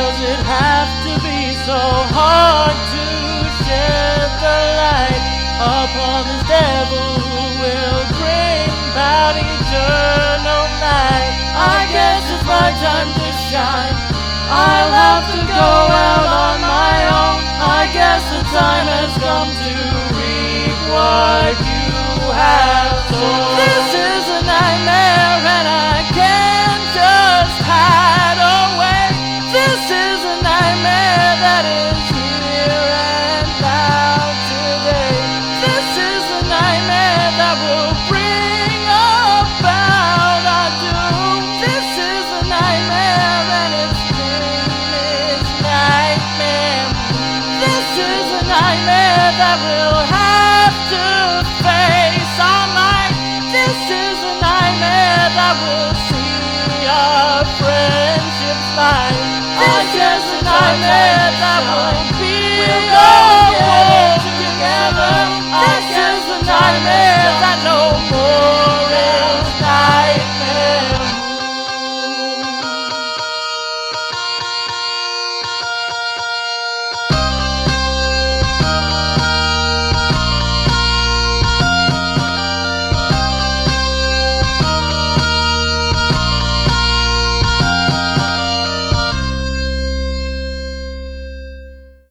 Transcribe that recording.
Does it have to be so hard to shed the light upon this devil who will bring about eternal night? I guess it's my time to shine. I'll have to go out on my own. I guess the time has come to reap what you have sown. This is a nightmare and I can't just hide away. This is a nightmare that is here and now today. This is a nightmare that will bring about our doom. This is a nightmare and its name is nightmare. This is a nightmare that we'll have to face all night. This is a nightmare that will see our friendships light. This is a nightmare that will